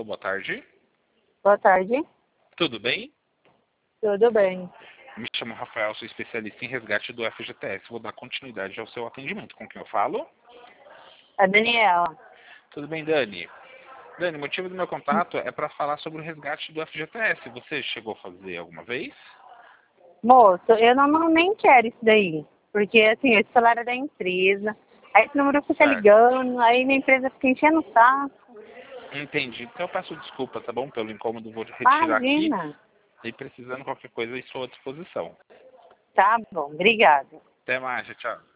Alô, boa tarde. Boa tarde. Tudo bem? Tudo bem. Me chamo Rafael, sou especialista em resgate do FGTS. Vou dar continuidade ao seu atendimento. Com quem eu falo? A Daniela. Tudo bem, Dani? Dani, o motivo do meu contato é para falar sobre o resgate do FGTS. Você chegou a fazer alguma vez? Moço, eu nem quero isso daí. Porque, assim, esse salário é da empresa. Aí esse número fica Certo. ligando, aí minha empresa fica enchendo o saco. Entendi. Então eu peço desculpa, tá bom? Pelo incômodo, vou retirar aqui. Imagina. E precisando de qualquer coisa, estou à disposição. Tá bom, obrigada. Até mais, tchau.